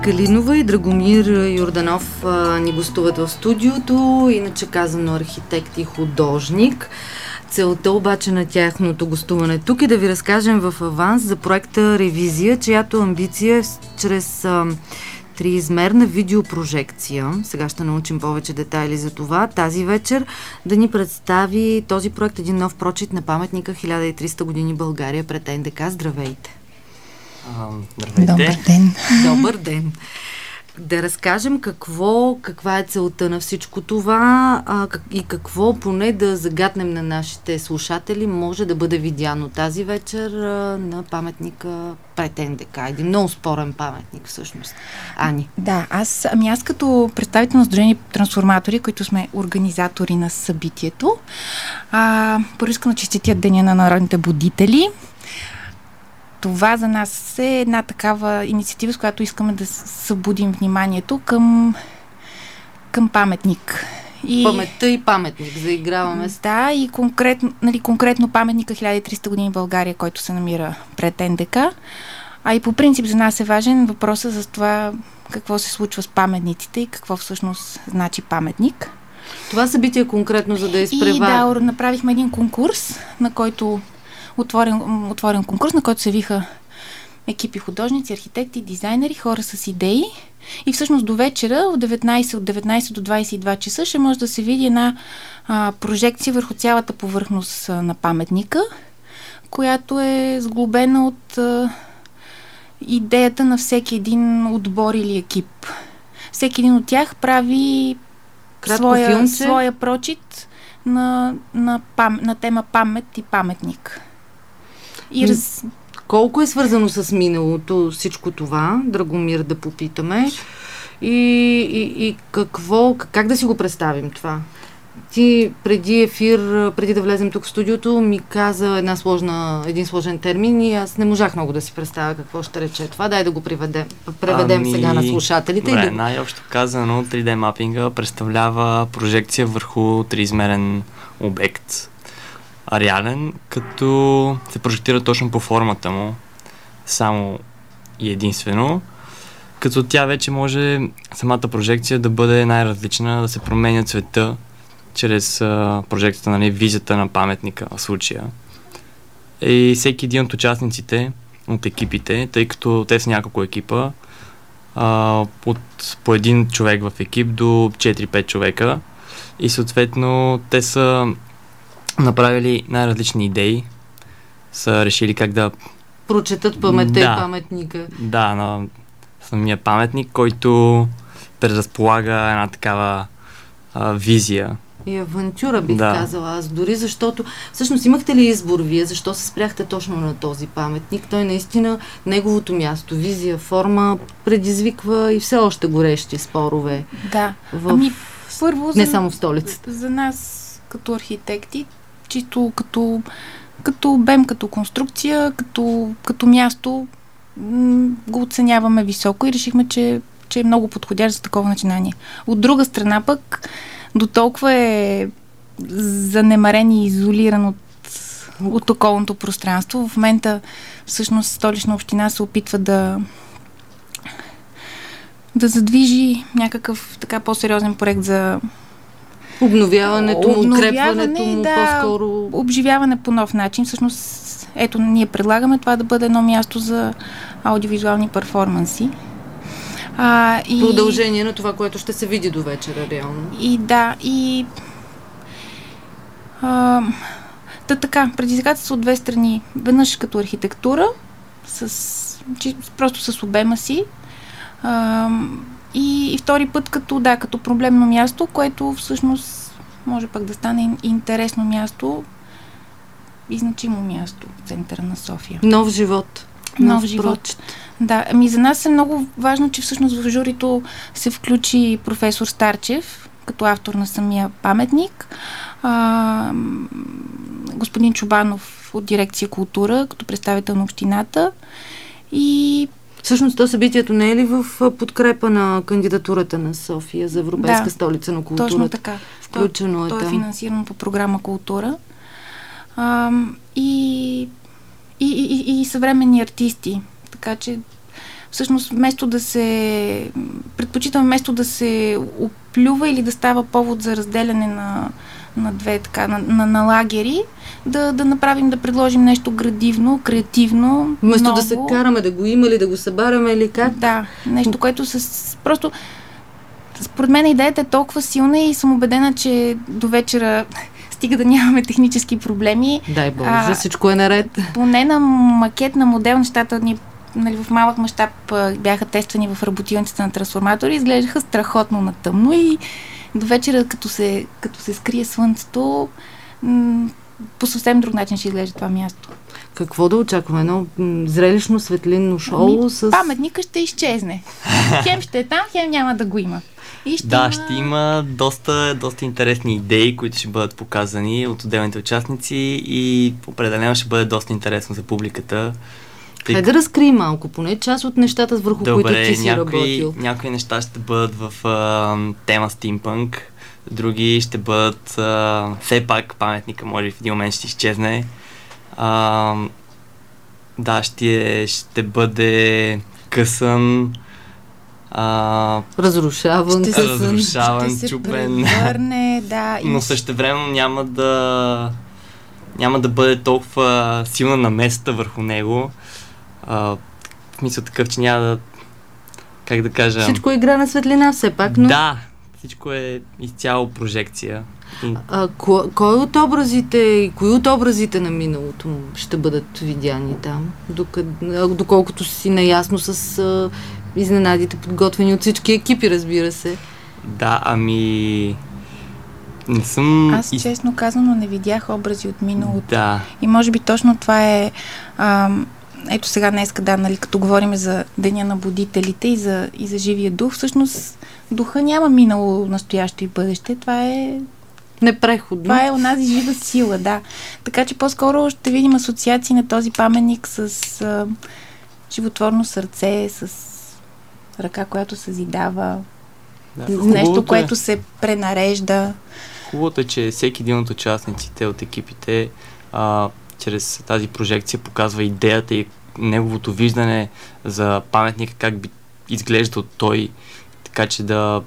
Калинова и Драгомир Йорданов ни гостуват в студиото, иначе казано архитект и художник. Целта обаче на тяхното гостуване тук е да ви разкажем в аванс за проекта Ревизия, чиято амбиция е чрез триизмерна видеопрожекция. Сега ще научим повече детайли за това. Тази вечер да ни представи този проект един нов прочит на паметника 1300 години България пред НДК. Здравейте! Здравейте! Добър ден! Добър ден! Да разкажем каква е целта на всичко това и какво поне да загатнем на нашите слушатели може да бъде видяно тази вечер на паметника пред НДК. Един много спорен паметник всъщност. Ани. Да, аз като представител на Сдружение Трансформатори, които сме организатори на събитието, първо искам да честитя Деня на народните будители. Това за нас е една такава инициатива, с която искаме да събудим вниманието към паметник. Паметта и паметник, заиграваме. Да, и конкретно паметника 1300 години България, който се намира пред НДК. А и по принцип за нас е важен въпросът за това какво се случва с паметниците и какво всъщност значи паметник. Това събитие е конкретно за да изпреварим. И да, направихме един конкурс, на който отворен конкурс, на който се явиха екипи художници, архитекти, дизайнери, хора с идеи. И всъщност до вечера, от 19 до 22 часа, ще може да се види една прожекция върху цялата повърхност на паметника, която е сглобена от идеята на всеки един отбор или екип. Всеки един от тях прави своя прочит на тема памет и паметник. Колко е свързано с миналото всичко това, Драгомир, да попитаме? И как да си го представим това? Ти преди ефир, преди да влезем тук в студиото, ми каза един сложен термин и аз не можах много да си представя какво ще рече това. Дай да го преведем сега на слушателите. Добре, най-общо казано, 3D мапинга представлява прожекция върху триизмерен обект. Реален, като се прожектира точно по формата му, само и единствено, като тя вече може самата прожекция да бъде най-различна, да се променя цвета чрез прожекцията, визията на паметника в случая. И всеки един от участниците, от екипите, тъй като те са няколко екипа, по един човек в екип до 4-5 човека, и съответно те са направили най-различни идеи, са решили как да прочетат паметта и паметника. Да, на самия паметник, който предразполага една такава визия. И авантюра бих казала аз дори, защото всъщност имахте ли избор вие, защо се спряхте точно на този паметник? Той наистина, неговото място, визия, форма предизвиква и все още горещи спорове. Да, първо не само в столицата. За нас като архитекти, чисто като обем, като конструкция, като място, го оценяваме високо и решихме, че е много подходящ за такова начинание. От друга страна пък, до толкова е занемарен и изолиран от околното пространство. В момента всъщност Столична община се опитва да задвижи някакъв така по-сериозен проект за обновяването му, укрепването му, по-скоро обживяване по нов начин. Всъщност, ето, ние предлагаме това да бъде едно място за аудиовизуални перформанси. Продължение на това, което ще се види до вечера, реално. Така, предизвикателство от две страни. Веднъж като архитектура, просто с обема си, и втори път като проблемно място, което всъщност може пък да стане интересно място и значимо място в центъра на София. Нов живот. Нов живот. Да, за нас е много важно, че всъщност в журито се включи професор Старчев, като автор на самия паметник, господин Чубанов от дирекция култура, като представител на общината, и всъщност то събитието не е ли в подкрепа на кандидатурата на София за Европейска столица на културата? Точно така. Включено то е финансирано по програма Култура. И съвременни артисти. Така че всъщност предпочитаме вместо да се оплюва или да става повод за разделяне на две, така, на лагери, да направим, да предложим нещо градивно, креативно, вместо ново. Да се караме, да го има или да го събаряме или как? Да, нещо, което просто според мен идеята е толкова силна и съм убедена, че до вечера стига да нямаме технически проблеми. Дай Боже, всичко е наред. Поне на макет, на модел, нещата ни в малък мащаб бяха тествани в работилниците на трансформатори, изглеждаха страхотно на тъмно и до вечера, като се скрие слънцето, по съвсем друг начин ще изглежда това място. Какво да очакваме? Едно зрелищно светлинно шоу с... Паметника ще изчезне. Хем ще е там, хем няма да го има. Ще има доста интересни идеи, които ще бъдат показани от отделните участници и определено ще бъде доста интересно за публиката. Хайде да разкрий малко, поне част от нещата, върху които ти си работил. Някои неща ще бъдат в тема стимпънк, други ще бъдат все пак паметника, може би в един момент ще изчезне. Ще бъде късън, разрушаван, чупен. Превърне, но същевременно няма да бъде толкова силна намесата върху него. В смисъл такъв, че няма да... Как да кажа... Всичко е игра на светлина все пак, но... Да, всичко е изцяло прожекция. Кои от образите на миналото ще бъдат видяни там? Доколкото си наясно с изненадите, подготвени от всички екипи, разбира се. Да, не съм... Аз честно казано не видях образи от миналото. Да. И може би точно това е... Ето сега днеска, като говорим за Деня на будителите и за живия дух, всъщност духа няма минало, настояще и бъдеще. Това е непреходно. Това е онази жива сила, да. Така че по-скоро ще видим асоциации на този паметник с животворно сърце, с ръка, която съзидава, с нещо, което се пренарежда. Хубавото е, че всеки един от участниците от екипите чрез тази прожекция показва идеята и неговото виждане за паметника, как би изглеждал той, така че да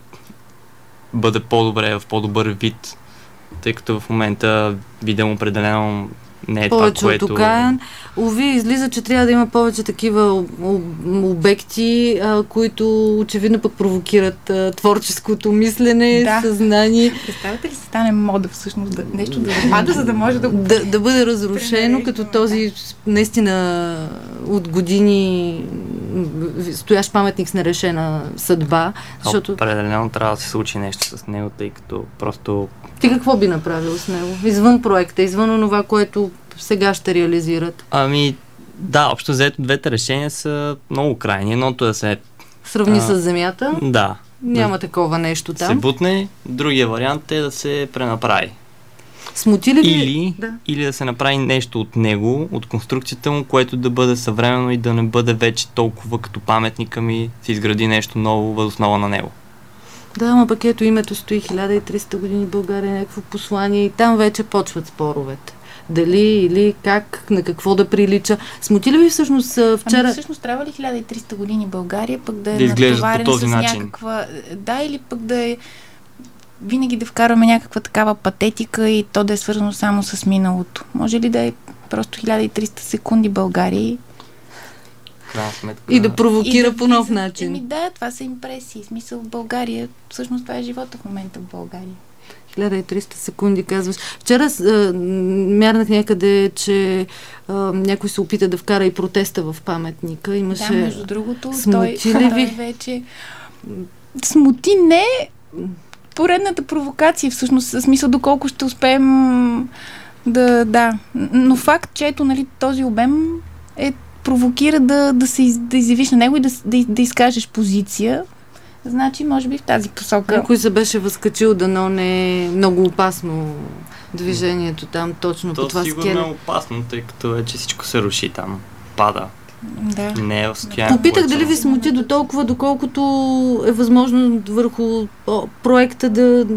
бъде по-добре, в по-добър вид, тъй като в момента видим определено не е повече това, което... от окаян. Уви, излиза, че трябва да има повече такива обекти, които очевидно пък провокират творческото мислене, съзнание. Представете ли се стане мода всъщност нещо да запада, за да може да бъде разрушено, като този наистина от години стоящ паметник с нерешена съдба. Защото... Определено трябва да се случи нещо с него, тъй като просто... Ти какво би направил с него? Извън проекта, извън онова, което сега ще реализират? Общо взето двете решения са много крайни. Едното да се... сравни с земята? Да. Няма такова нещо там. Се бутне. Другия вариант е да се пренаправи. Смути ли ви? Или да се направи нещо от него, от конструкцията му, което да бъде съвременно и да не бъде вече толкова като паметника ми, се изгради нещо ново въз основа на него. Да, ама пък ето името стои 1300 години България, някакво послание и там вече почват споровете. Дали или как, на какво да прилича. Смути ли ви всъщност вчера... Всъщност трябва ли 1300 години България пък да е натоварен по този с начин? Някаква... Да, или пък да е винаги да вкарваме някаква такава патетика и то да е свързано само с миналото. Може ли да е просто 1300 секунди България и да провокира по нов начин? Да, това са импресии. Смисъл в България. Всъщност това е живота в момента в България. 1300 секунди, казваш. Вчера мярнах някъде, че някой се опита да вкара и протеста в паметника. Имаше... Да, между другото, той вече... Смути не поредната провокация, всъщност, в смисъл доколко ще успеем да. Но факт, че ето, нали, този обем провокира да изявиш на него и да изкажеш позиция. Значи, може би в тази посока. Някой се беше възкачил, дано не е много опасно движението там, точно по това скеле. То сигурно е опасно, тъй като вече всичко се руши там. Пада. Да. Не е в състояние. Попитах дали ви смути до толкова, доколкото е възможно върху проекта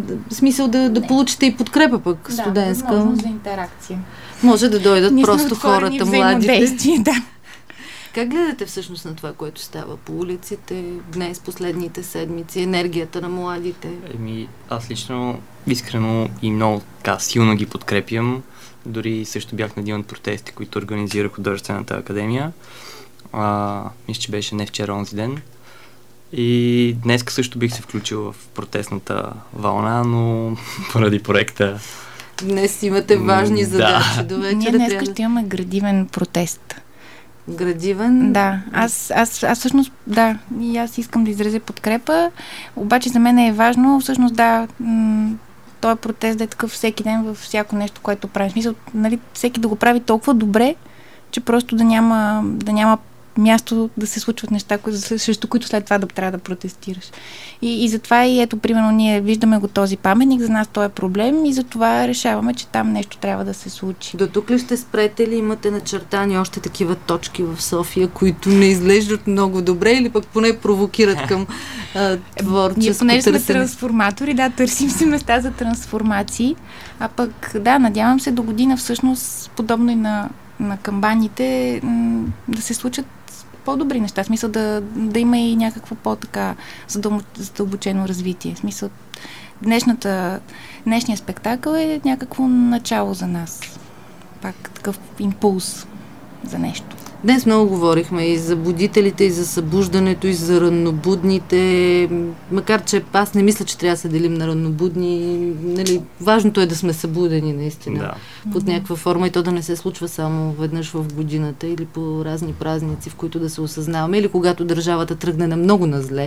да получите и подкрепа пък студентска. Да, възможност за интеракция. Може да дойдат просто хората, младите. Да. Как гледате всъщност на това, което става по улиците днес, последните седмици, енергията на младите? Аз лично искрено и много така силно ги подкрепям. Дори също бях на един от протести, които организира Художествената академия. Мисля, че беше не вчера, онзи ден. И днес също бих се включил в протестната вълна, но поради проекта. Днес имате важни задачи. До вечера ние днес ще имаме градивен протест. Градивен? Да. Аз всъщност, да, и аз искам да изразя подкрепа, обаче за мен е важно, всъщност, да, този протест да е такъв всеки ден във всяко нещо, което прави. В смисъл, нали, всеки да го прави толкова добре, че просто да няма място да се случват неща, срещу които след това да трябва да протестираш. И затова и ето, примерно, ние виждаме го този паметник, за нас той е проблем и затова решаваме, че там нещо трябва да се случи. До тук ли ще спрете ли? Имате начертани още такива точки в София, които не изглеждат много добре или пък поне провокират към творческо ние понеже сме търсене? Трансформатори, да, търсим си места за трансформации, а пък, да, надявам се до година всъщност, подобно и на камбаните, да се случат по-добри неща. В смисъл да има и някакво по-така задълбочено развитие. В смисъл, днешният спектакъл е някакво начало за нас. Пак такъв импулс за нещо. Днес много говорихме и за будителите, и за събуждането, и за раннобудните. Макар че аз не мисля, че трябва да се делим на раннобудни. Нали, важното е да сме събудени наистина. Да. Под някаква форма и то да не се случва само веднъж в годината или по разни празници, в които да се осъзнаваме, или когато държавата тръгне на много на зле.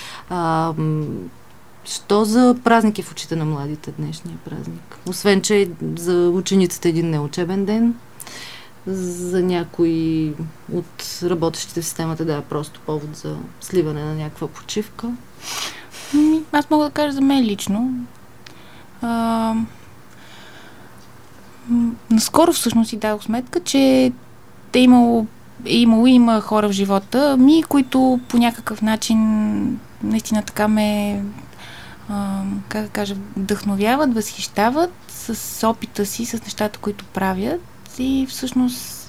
Що за празник е в очите на младите днешния празник? Освен, че за учениците един неучебен ден, за някои от работещите в системата да е просто повод за сливане на някаква почивка? Аз мога да кажа за мен лично. Наскоро всъщност си дадох сметка, че има хора в живота ми, които по някакъв начин наистина така ме как да кажа, вдъхновяват, възхищават с опита си, с нещата, които правят. И всъщност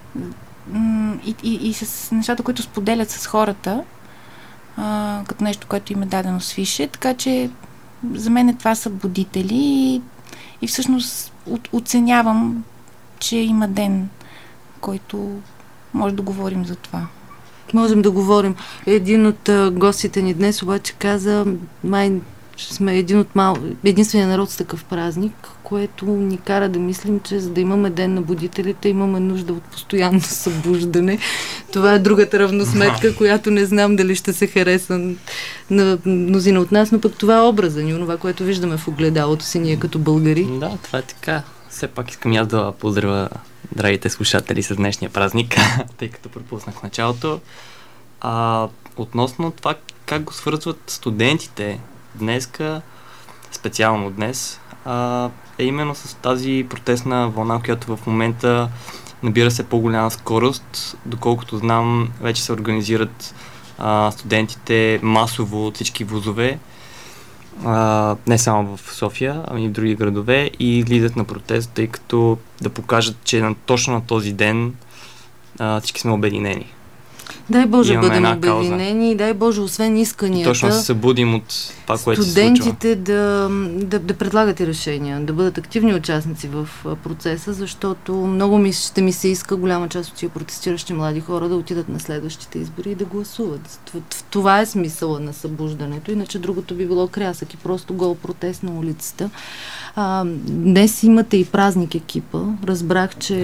и с нещата, които споделят с хората, като нещо, което им е дадено свише. Така че за мен това са будители и всъщност оценявам, че има ден, който може да говорим за това. Можем да говорим. Един от гостите ни днес обаче каза, май сме единствения народ с такъв празник, което ни кара да мислим, че за да имаме ден на будителите, имаме нужда от постоянно събуждане. Това е другата равносметка, която не знам дали ще се хареса на мнозина от нас, но пък това е образа ни, това, което виждаме в огледалото си ние като българи. Да, това е така. Все пак искам аз да поздравя драгите слушатели с днешния празник, тъй като пропуснах началото. Относно това, как го свързват студентите днеска, специално днес, е именно с тази протестна вълна, която в момента набира се по-голяма скорост. Доколкото знам, вече се организират студентите масово от всички вузове, не само в София, ами и в други градове, и излизат на протест, тъй като да покажат, че точно на този ден всички сме обединени. Дай Боже бъдем обединени, дай Боже, освен исканията, точно се събудим от това, което се случва. Студентите да предлагат и решения, да бъдат активни участници в процеса, защото много ще ми се иска голяма част от тия протестиращи млади хора да отидат на следващите избори и да гласуват. Това е смисъла на събуждането, иначе другото би било крясък и просто гол протест на улицата. Днес имате и празник екипа. Разбрах, че...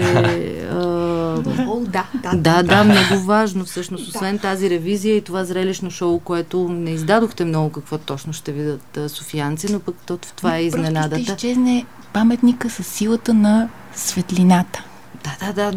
Да, много важно всъщност. Освен тази ревизия и това зрелищно шоу, което не издадохте много какво точно ще видят софиянци, но пък това е изненадата. Просто ще изчезне паметника със силата на светлината. Да.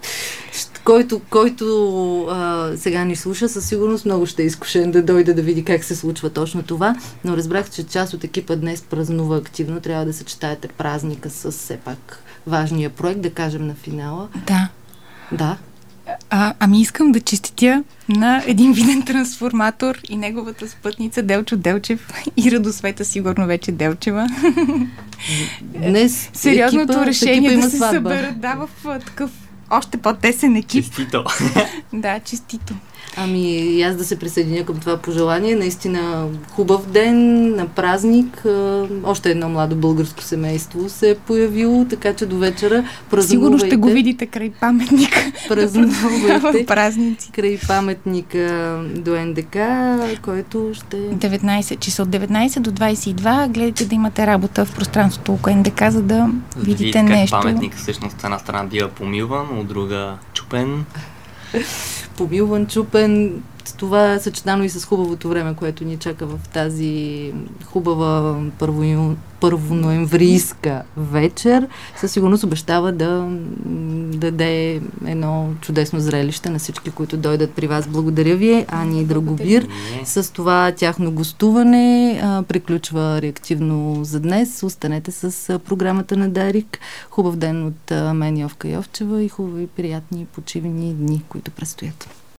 Който сега ни слуша, със сигурност много ще е изкушен да дойде да види как се случва точно това, но разбрах, че част от екипа днес празнува активно. Трябва да съчетаете празника с все пак важния проект, да кажем на финала. Да. Ами искам да честитя на един виден трансформатор и неговата спътница Делчо Делчев и Радосвета, сигурно вече Делчева. Днес сериозното решение да се съберат в такъв още по-тесен екип. Честито! Да, честито. Ами, и аз да се присъединя към това пожелание. Наистина хубав ден, на празник. Още едно младо българско семейство се е появило, така че до вечера празнувайте. Сигурно ще го видите край паметника. Празнувайте. Празници. Край паметника до НДК, който ще... 19 часа от 19 до 22. Гледайте да имате работа в пространството около НДК, за да видите нещо. Как паметник всъщност от една страна бива помилван, от друга чупен. Помилван, чупен, това съчетано и с хубавото време, което ни чака в тази хубава първоноемврийска вечер, със сигурност обещава да даде едно чудесно зрелище на всички, които дойдат при вас. Благодаря ви, Ани и Драгомир. С това тяхно гостуване приключва реактивно за днес. Останете с програмата на Дарик. Хубав ден от мен, Йовка Йовчева, и хубави, приятни, почивни дни, които предстоят.